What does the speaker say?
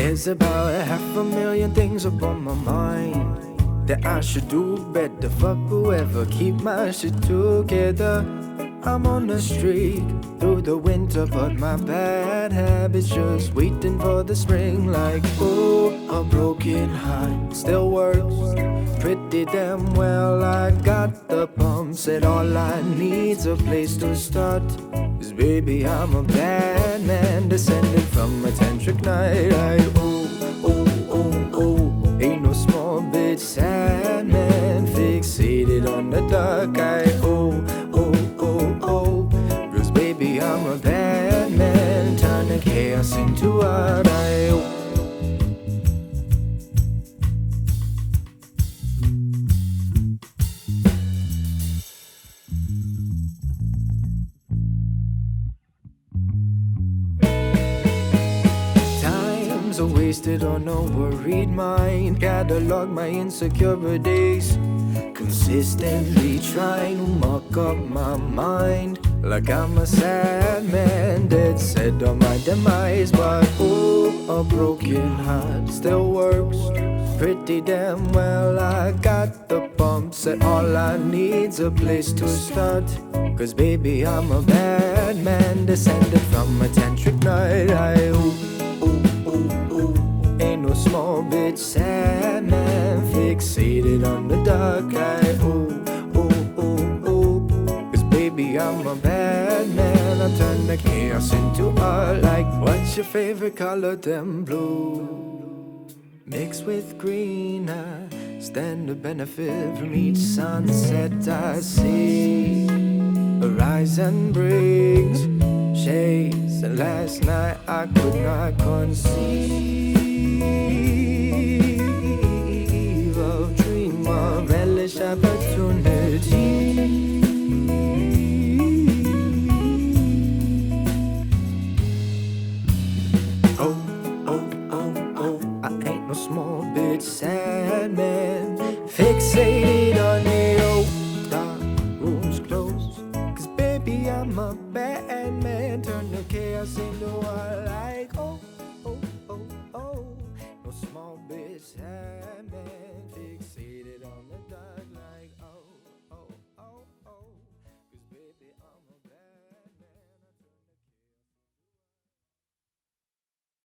There's about 500,000 things upon my mind that I should do better. Fuck whoever, keep my shit together. I'm on the street through the winter, but my bad habits just waiting for the spring. Like, oh, a broken heart still works pretty damn well. I got the pump, said all I need's a place to start. 'Cause baby, I'm a bad man, descended from a tantric night. Like, oh, oh, oh, oh, ain't no small bitch, sad man, fixated on the dark eye. Oh, oh, oh, oh, 'cause baby, I'm a bad man, turning chaos into art. Times are wasted on a worried mind. Catalog my insecurities, consistently trying to muck up my mind. Like I'm a sad man dead set on my demise. But oh, a broken heart still works pretty damn well. I got the pump, said all I need's a place to start. 'Cause baby, I'm a bad man, descended from a tantric night. Ain't no small bitch, sad man, fixated on the dark eye. Oh, oh, oh, oh, 'cause baby, I'm a bad man. I turn the chaos into art. Like, what's your favorite color? Them blue mixed with green. I stand to benefit from each sunset I see. Horizon brings shades, and last night I could not conceive of dream of relish opportunity.